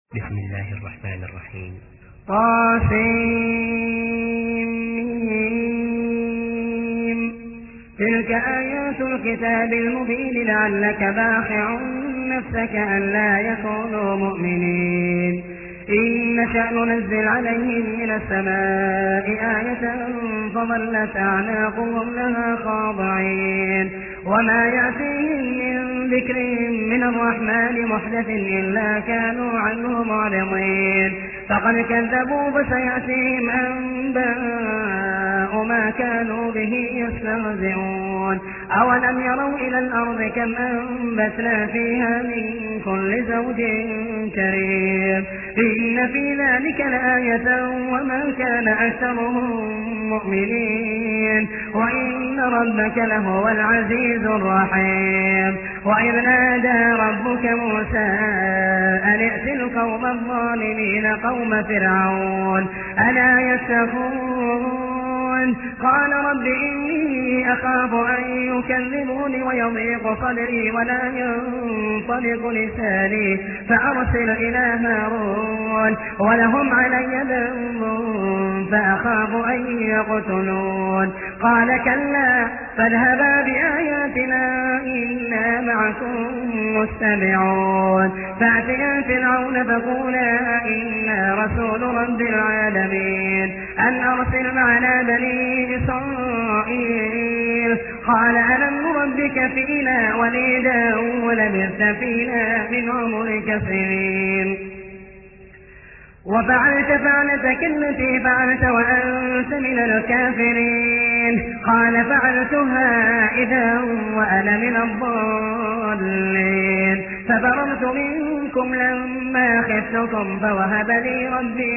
بسم الله الرحمن الرحيم. طاسيم. تلك آيات الكتاب المبين لعلك باخع نفسك ألا يكونوا مؤمنين. إن نشأ ننزل عليهم من السماء آية فظلت أعناقهم لها خاضعين وما يأتيهم من ذكر من الرحمن محدث إلا كانوا عنه معرضين. فقد كذبوا فسيأتيهم أنباء ما كانوا به يستهزئون. أولم يروا إلى الأرض كم أنبتنا فيها من كل زوج كريم إن في ذلك لآية وما كان أكثرهم مؤمنين وإن ربك لهو العزيز الرحيم. وإذ نادى ربك موسى أن ائت القوم الظالمين قوم فرعون ألا يتقون قال رب إني أخاف أن يكذبون ويضيق صدري ولا ينطلق لساني فأرسل إلى هارون ولهم علي ذنب فأخاف أن يقتلون. قال كلا فاذهبا بآياتنا إنا معكم مستمعون. فأتيا فرعون فقولا إنا رسول رب العالمين أن أرسل معنا بني إسرائيل. قال ألم نربك فينا وليدا ولبثت فينا من عمرك سنين وفعلت فعلتك التي فعلت وأنت من الكافرين. قال فعلتها إذا وأنا من الضالين ففررت منكم لما خفتكم فوهب لي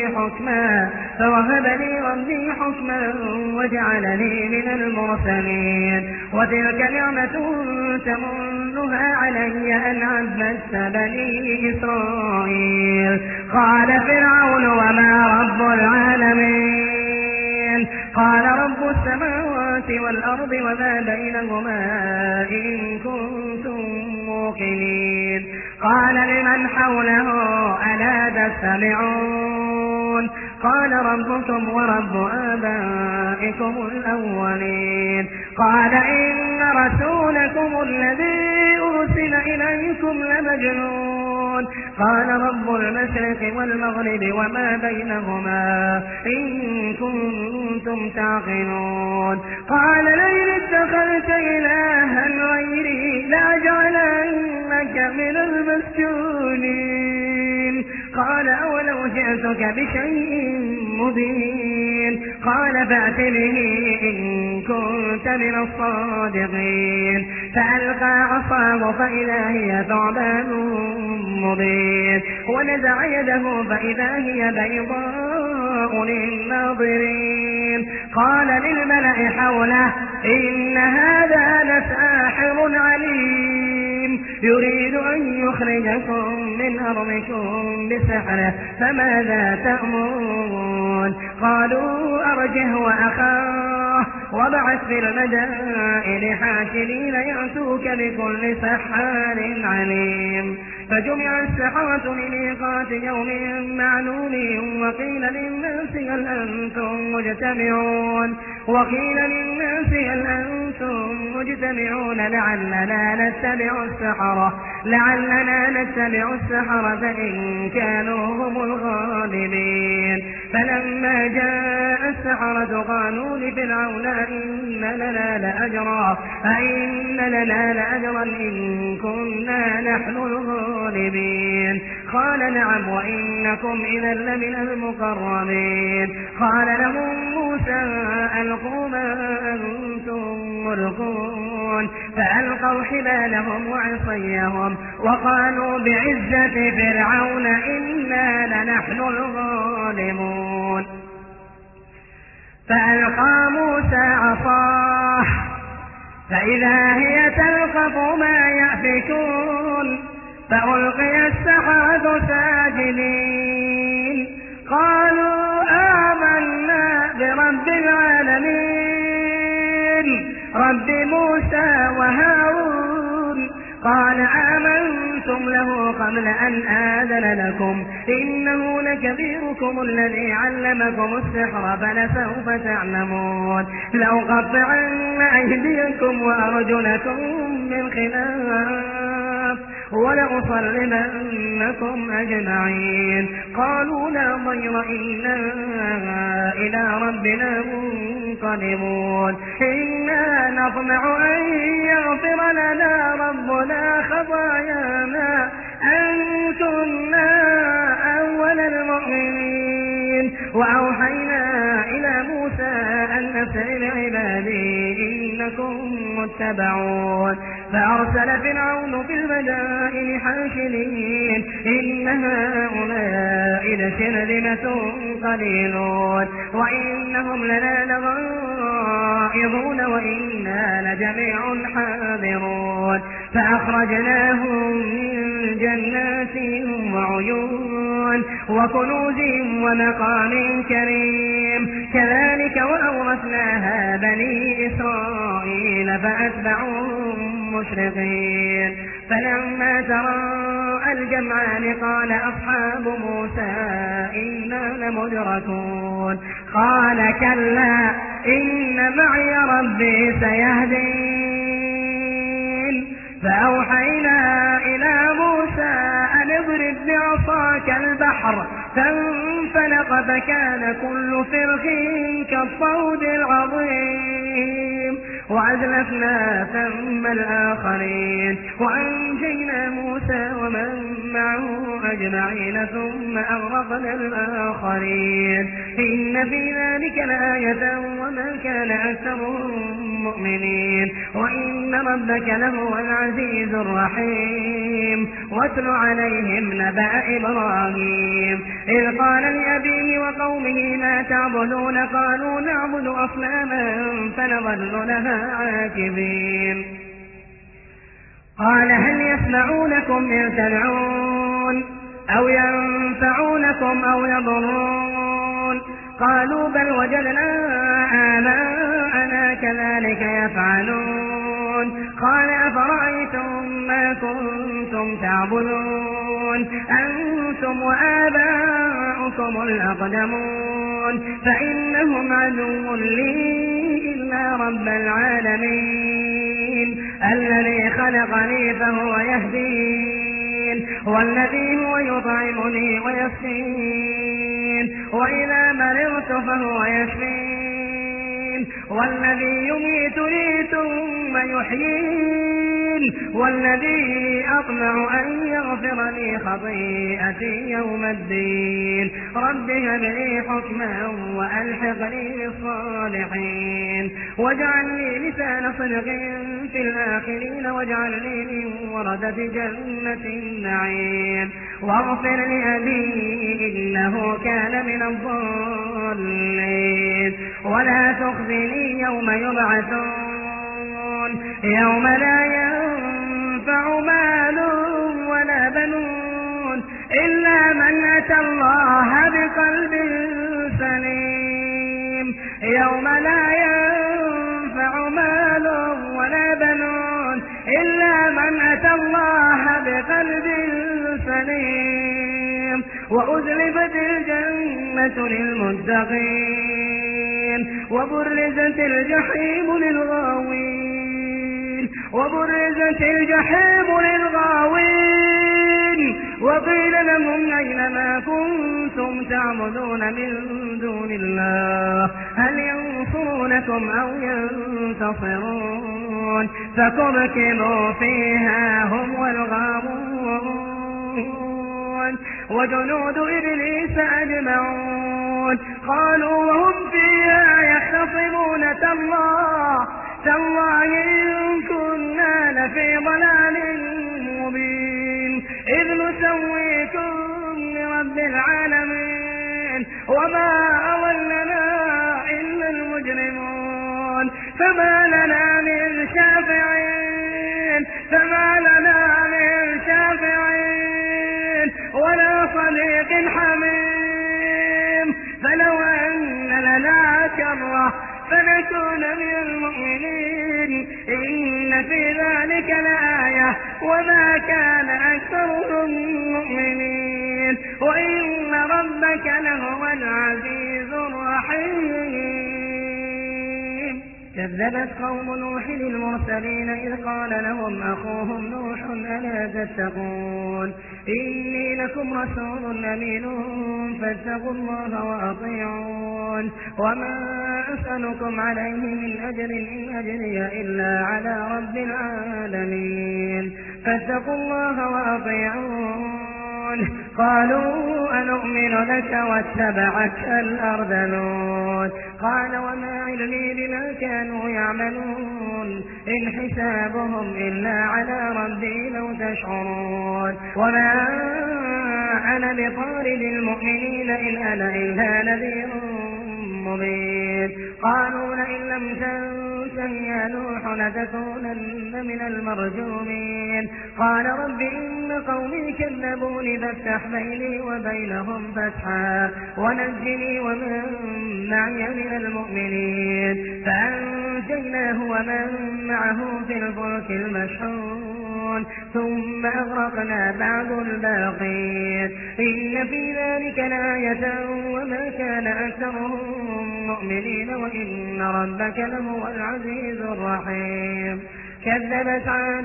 ربي حكما وجعلني من المرسلين. وتلك نعمة تمنها علي أن عبدت بني إسرائيل. قال فرعون وما رب العالمين قال رب السماوات والأرض وما بينهما إن كنتم موقنين. قال لمن حوله ألا تستمعون قال ربكم ورب آبائكم الأولين. قال إن رسولكم الذي أرسل إليكم لمجنون. قال رب المشرق والمغرب وما بينهما إن كنتم تعقلون. قال لئن اتخذت إلها غيري لأجعلنك من المسجونين. قال أولو جئتك بشيء مبين. قال فأت به إن كنت من الصادقين. فألقى عصاه فإذا هي ثعبان مبين ونزع يده فإذا هي بيضاء للناظرين. قال للملأ حوله إن هذا لساحر عليم يريد أن يخرجكم من أرضكم بسحره فماذا تأمرون. قالوا أرجه وأخاه وابعث في المدائن حاشرين يأتوك بكل سحار عليم. فجمع السحرة لميقات يوم معلوم وقيل للناس هل أنتم مجتمعون لعلنا نتبع السحرة إن كانوا هم الغالبين. فلما جاء السحرة قالوا لفرعون أئن لنا لأجرا إن كنا نحن الغالبين. قال نعم وإنكم إذا لمن المقربين. قال لهم موسى ألقوا ما أنتم ملقون. فألقوا حبالهم وعصيهم وقالوا بعزة فرعون إنا لنحن الغالبون. فألقى موسى عصاه فإذا هي تلقف ما يأفكون. فألقي السحرة ساجدين قالوا آمنا برب العالمين رب موسى وهارون. قال آمنتم سألتم له قبل أن آذن لكم إنه لكبيركم الذي علمكم السحر فلسوف تعلمون لأقطعن أيديكم وأرجلكم من خلاف ولأصلبنكم أجمعين قالوا لا ضير إنا إلى ربنا منقلبون إنا نطمع أن يغفر لنا ربنا خطايانا أن كنا أول المؤمنين وأوحينا إلى موسى أن أسر بعبادي إنكم متبعون فأرسل فرعون في المدائن حاشرين إن هؤلاء لشرذمة قليلون وإنهم لنا لغائظون وإنا لجميع حاذرون فأخرجناهم من جنات وعيون وكنوز ومقام كريم كذلك وأورثناها بني إسرائيل فأتبعوهم مشرقين فلما تراءى الجمعان قال أصحاب موسى إنا لمدركون قال كلا إن معي ربي سيهدين فأوحينا إلى موسى أن اضرب بعصاك البحر فانفلق فكان كل فرق كالطود العظيم وأزلفنا ثم الآخرين وأنجينا موسى ومن معه أجمعين ثم أغرقنا الآخرين إن في ذلك لآية وما كان أكثرهم مؤمنين وإن ربك لهو العزيز الرحيم واتل عليهم نبأ إبراهيم إذ قال لأبيه وقومه ما تعبدون قالوا نعبد أصناما فنظل لها عاكفين قال هل يسمعونكم إذ تدعون أو ينفعونكم أو يضرون قالوا بل وجدنا آباءنا كذلك يفعلون قال أفرأيتم ما كنتم تعبدون أنتم وآباؤكم الأقدمون فإنهم عدو لي إلا رب العالمين الذي خلقني فهو يهدين والذي هو يطعمني ويسقين وإذا مرضت فهو يشفين والذي يميتني ثم يحيين والذي أطمع أن يغفر لي خطيئتي يوم الدين رب هب لي حكما وألحقني بالصالحين واجعل لي لسان صدق في الآخرين واجعلني من ورثة جنة النعيم واغفر لأبي إنه كان من الضالين ولا تخزني يوم يبعثون يوم لا ينفع مال ولا بنون إلا من أتى الله بقلب سليم يوم لا ينفع مال ولا بنون إلا من أتى الله بقلب سليم وأزلفت الجنة للمتقين وبرزت الجحيم للغاوين وقيل لهم أين ما كنتم تعبدون من دون الله هل ينصرونكم أو ينتصرون فكبكبوا فيها هم والغاوون وجنود إبليس أجمعون قالوا وهم فيها يختصمون تالله إن كنا لفي ضلال مبين إذ نسويكم برب العالمين وما أضلنا إلا المجرمون فما لنا من شافعين ولا صديق حميم فلو أن لنا كرة فنكون من المؤمنين إن في ذلك لآية وما كان أكثرهم مؤمنين وإن ربك لهو العزيز الرحيم. كذبت قوم نوح المرسلين إذ قال لهم أخوهم نوح ألا تتقون إني لكم رسول أمين فاتقوا الله وأطيعون وما أسألكم عليه من أجر إن أجري إلا على رب العالمين فاتقوا الله وأطيعون. قالوا أنؤمن لك واتبعك الأرذلون قال وما علمي بما كانوا يعملون إن حسابهم إلا على ربي لو تشعرون وما أنا بطارد المؤمنين إن أنا إلا نذير مبين. قالوا لئن لم تنته يا نوح لتكونن من المرجومين قال رب إن قومي كذبوني فافتح بيني وبينهم فتحا ونجني ومن معي من المؤمنين فأنجيناه ومن معه في الفلك المشحون ثم أغرقنا بعد الباقين إن في ذلك لآية وما كان أكثرهم مؤمنين وإن ربك لهو العزيز الرحيم. كذبت عاد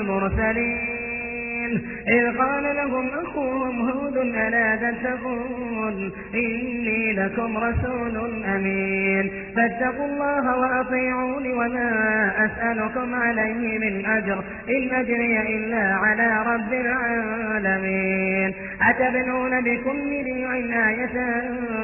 المرسلين إذ قال لهم أخوهم هود ألا تتقون إني لكم رسول أمين فاتقوا الله وأطيعون وما أسألكم عليه من أجر إن أجري إلا على رب العالمين. أتبنون بكل ريع آية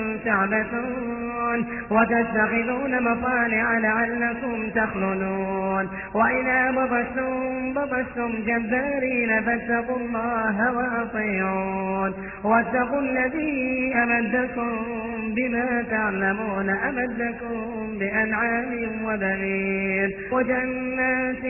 تعبثون وتتخذون مصانع لعلكم تخلدون وإذا بطشتم جبارين فاتقوا الله وأطيعون واتقوا الذي أمدكم بما تعلمون أمدكم بأنعام وبنين وجنات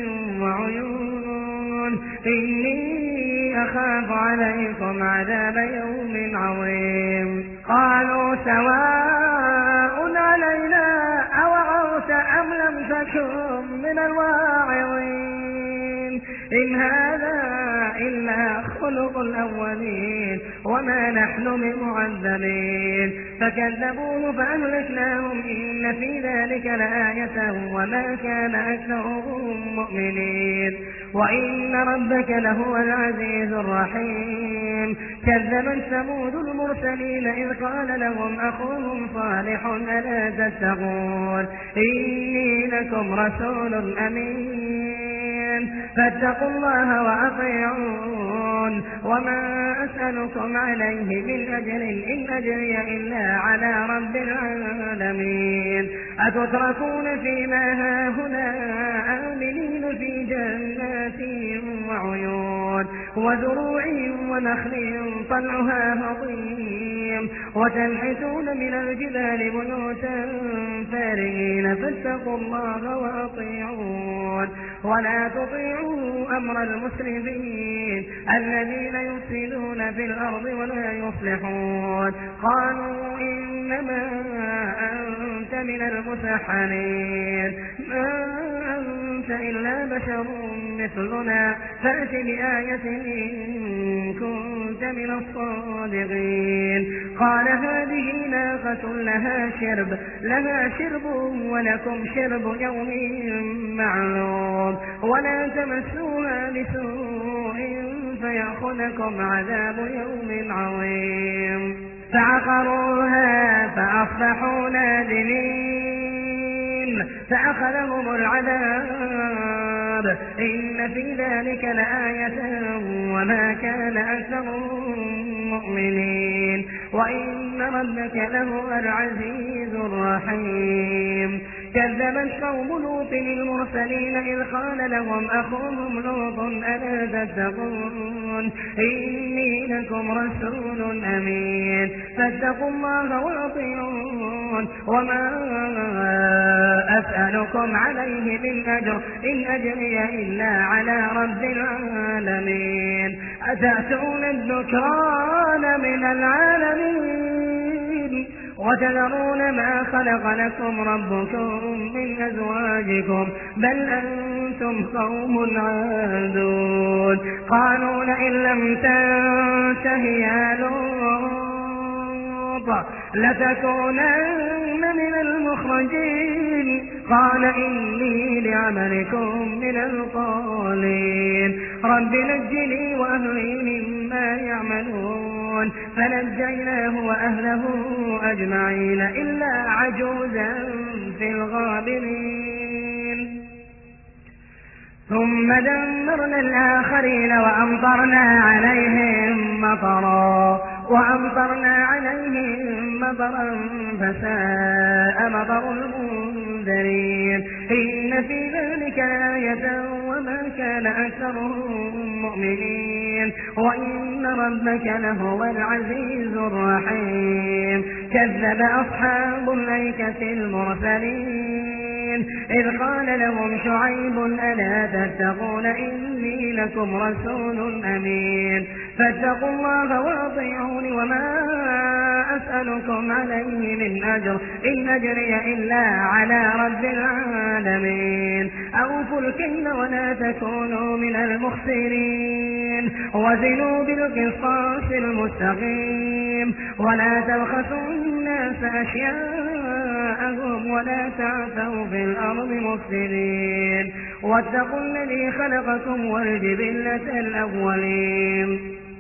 وعيون إني أخاف عليكم عذاب يوم عظيم. قالوا سواء علينا أوعظت أم لم تكن من الواعظين إن هذا إلا خلق الأولين وما نحن بمعذبين فكذبوه فأهلكناهم إن في ذلك لآية وما كان أكثرهم مؤمنين وإن ربك لهو العزيز الرحيم. كذبت ثمود المرسلين إذ قال لهم أخوهم صالح ألا تتقون إني لكم رسول أمين فاتقوا الله وأطيعون وما أسألكم عليه من أجر إن أجري إلا على رب العالمين. أتتركون فيما هاهنا آمنين في جنات وعيون وزروع ونخل طلعها هضيم وتنحتون من الجبال بيوتا فارهين فاتقوا الله وأطيعون ولا تطيعوا أمر المسرفين الذين يفسدون في الأرض ولا يصلحون. قالوا إنما أنت من المسحرين ما أنت إلا بشر مثلنا فأت بآية إن كنت من الصادقين. قال هذه ناقة لها شرب ولكم شرب يوم معلوم ولا تمسوها بسوء فيأخذكم عذاب يوم عظيم. فعقروها فأصبحوا نادمين فأخذهم العذاب إن في ذلك لآية وما كان أكثرهم مؤمنين وإن ربك لهو العزيز الرحيم. كذبت قوم لوط المرسلين إذ قال لهم أخوهم لوط ألا تتقون إني لكم رسول أمين فاتقوا الله وأطيعون وما أسألكم عليه من أجر إن أجري إلا على رب العالمين. أتأتون الذكران من العالمين وتذرون ما خلق لكم ربكم من أزواجكم بل أنتم قوم عادون قالوا لئن لم تنته يا لوط لتكونن من المخرجين قال إني لعملكم من القالين رب نجني وأهلي مما يعملون فنجيناه وأهله أجمعين إلا عجوزا في الغابرين ثم دمرنا الآخرين وأمطرنا عليهم مطرا فساء مطر المنذرين إن في ذلك لآية وما كان أكثرهم مؤمنين وإن ربك لهو العزيز الرحيم كذب أصحاب الأيكة المرسلين إذ قال لهم شعيب ألا تتقون إني لكم رسول أمين فاتقوا الله وأطيعون وما أسألكم عليه من أجر إن أجري إلا على رب العالمين أوفوا الكيل ولا تكونوا من المخسرين وزنوا بالقسطاس المستقيم ولا تبخسوا الناس أشياءهم ولا تعثوا في الأرض مفسدين واتقوا الذي خلقكم والجبلة الأولين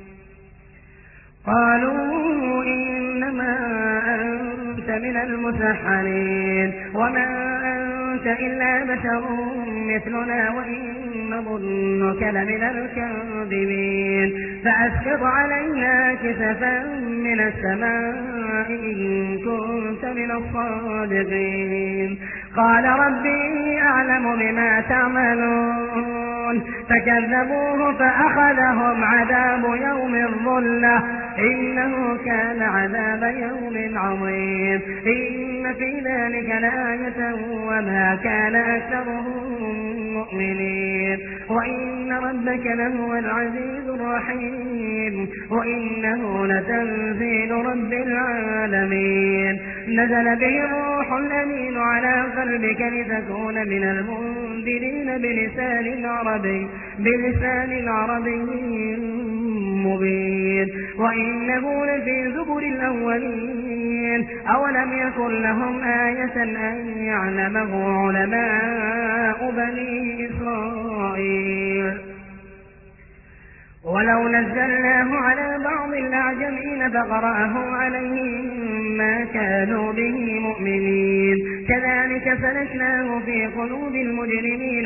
قالوا إنما أنت من المسحرين وما أنت إلا بشر مثلنا وإن نظنك لمن الكاذبين فأسقط علينا كسفا من السماء إن كنت من الصادقين قال ربي أعلم بما تعملون فكذبوه فأخذهم عذاب يوم الظلة إنه كان عذاب يوم عظيم إن في ذلك لآية وما كان أكثرهم مؤمنين وإن ربك لهو العزيز الرحيم وإنه لتنزيل رب العالمين نزل به الروح الأمين على قلبك لتكون من المنذرين بلسان عربي مبين وإنه لفي زبر الأولين أولم يكن لهم آية أن يعلمه علماء بني إسرائيل ولو نزلناه على بعض الأعجمين فقرأه عليهم ما كانوا به مؤمنين كذلك سلكناه في قلوب المجرمين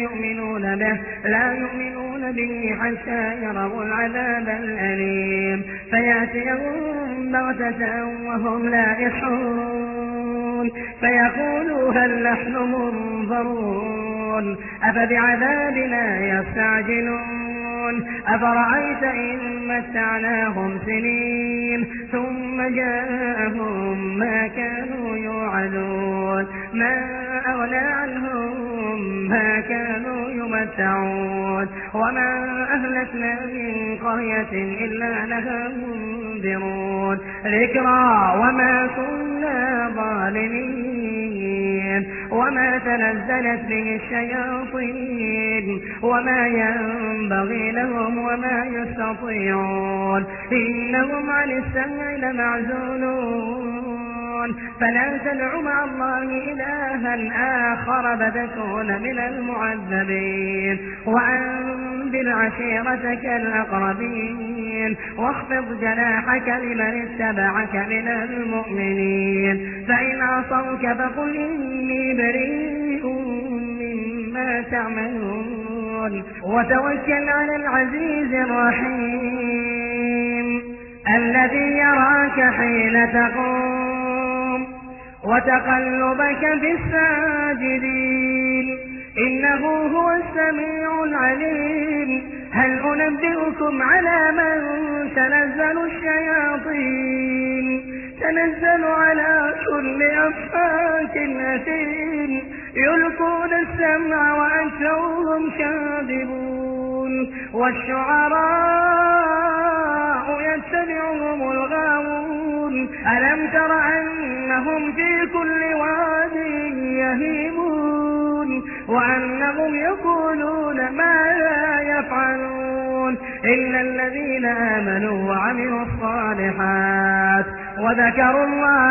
لا يؤمنون به حتى يروا العذاب الأليم فيأتيهم بغتة وهم لا يشعرون فيقولوا هل نحن منظرون أفبعذابنا يستعجلون أفرأيت إن متعناهم سنين ثم جاءهم ما كانوا يوعدون ما أغنى عنهم ما كانوا يمتعون وما أهلكنا من قرية إلا لها منذرون ذكرى وما كنا ظالمين وما تنزلت به الشياطين وما ينبغي لهم وما يستطيعون إنهم عن السمع لمعزولون فلا تدع مع الله إلها آخر فتكون من المعذبين وأنذر عشيرتك الأقربين واخفض جناحك لمن اتبعك من المؤمنين فإن عصوك فقل إني بريء مما تعملون وتوكل على العزيز الرحيم الذي يراك حين تقوم وتقلبك في الساجدين إنه هو السميع العليم هل أنبئكم على من تنزل الشياطين تنزل على كل أفاك أثيم يلقون السمع وأكثرهم كاذبون والشعراء يتبعهم الغاوون ألم تر أنهم في كل واد يهيمون وأنهم يقولون ما لا يفعلون إلا الذين آمنوا وعملوا الصالحات وذكروا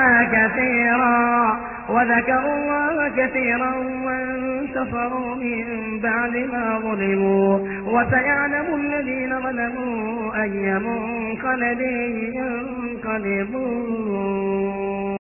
الله كثيرا وانتصروا من بعد ما ظلموا وسيعلم الذين ظلموا أي منقلب ينقلبون.